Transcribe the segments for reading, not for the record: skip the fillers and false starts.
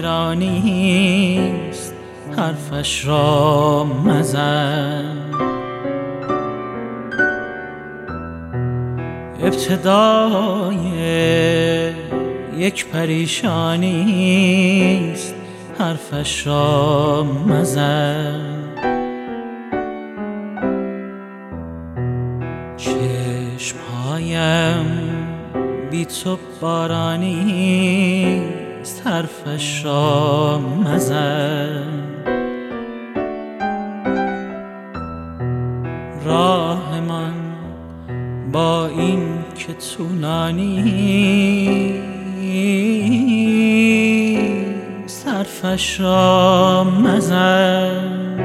ویرانیست حرفش را مزن. ابتدای یک پریشانیست حرفش را مزن. چشمهایم بی تو بارانیست حرفش را مزن. راهمان با این که طولانیست حرفش را مزن.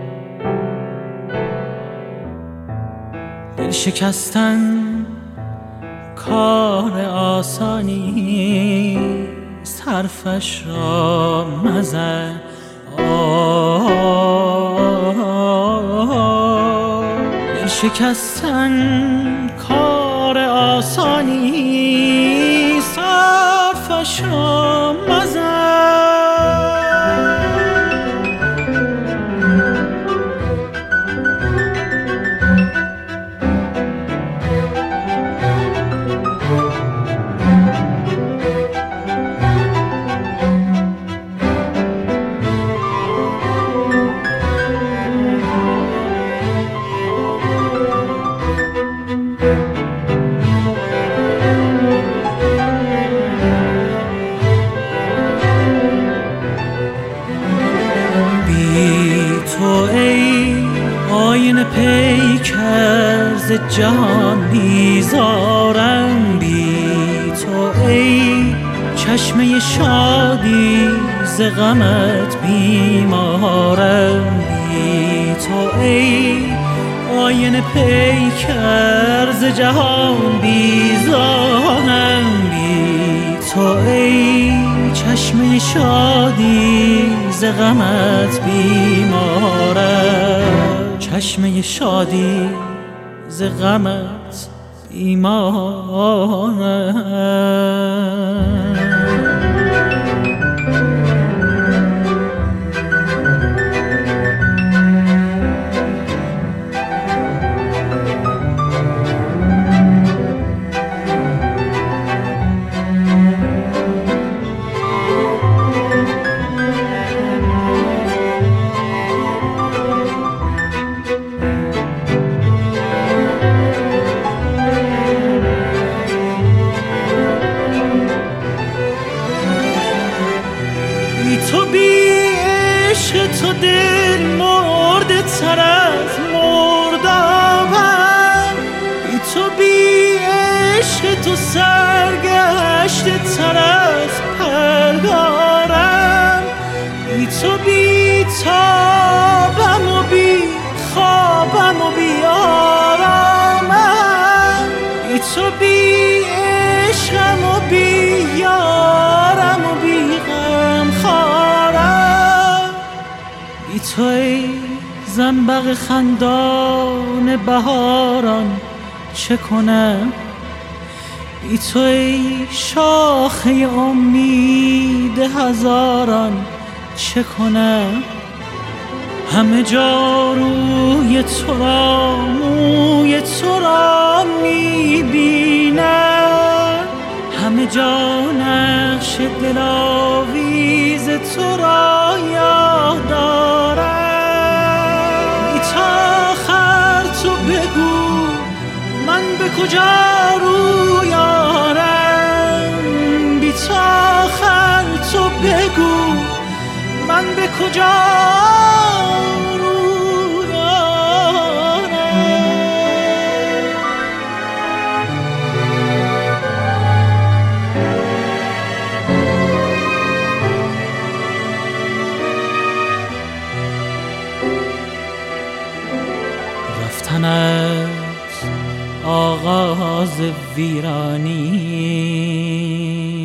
دل شکستن کار آسانیست حرفش را مزن. دل شکستن کار آسانیست حرفش را مزن. آینه پیکر ز جهان بیزارم. بی تو ای چشمه شادی ز غمت بیمارم. بی تو ای آینه پیکر ز جهان بیزارم. بی تو ای چشمه شادی ز غمت بیمارم. چشمه شادی ز غمت بیمارم. تو بی عشق تو دل مرده تر از مردابم. بی تو بی عشق تو سرگشته تر از پرگارم. بی تو بی تابم و بی خوابم و بی آرامم. بی تو بی عشقم و بی یارم و بی بی تو ای زنبق خندان بهاران چه کنم. بی تو ای شاخه امید هزاران چه کنم. همه جا روی تو را موی تو را میبینم. همه جا نقش دلاویز تو را یاد دارم. بی تا آخر تو بگو من به کجا روی آرم. بی تا آخر تو بگو من به کجا روی آرم. رفتنت آغاز ویرانی